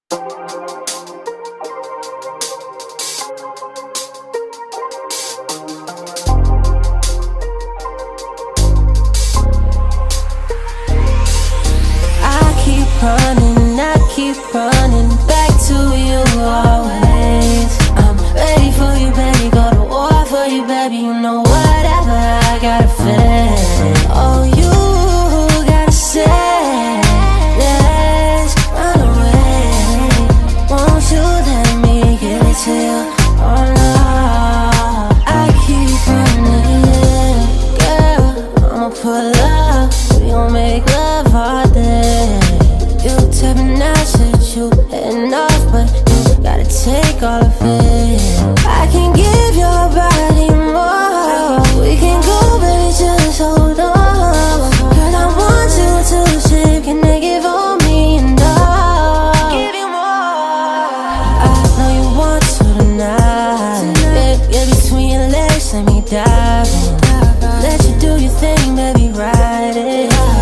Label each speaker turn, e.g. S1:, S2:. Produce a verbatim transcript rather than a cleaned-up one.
S1: Running, I keep running back to you always. I'm ready for you, baby, go to war for you, baby. You know whatever, I gotta feel. Oh, you gotta say, let's run away. Won't you let me give it to you? Oh no, I keep running, girl, I'ma pull up, we gon' make love all day. You tell me I said you heading off, but you gotta take all of it. I can give your body more. We can go, baby, just hold on. Girl, I want you to shake, can they give on me enough? Give you more. I know you want to tonight. Get, get between your legs, let me dive in. Let you do your thing, baby, ride it.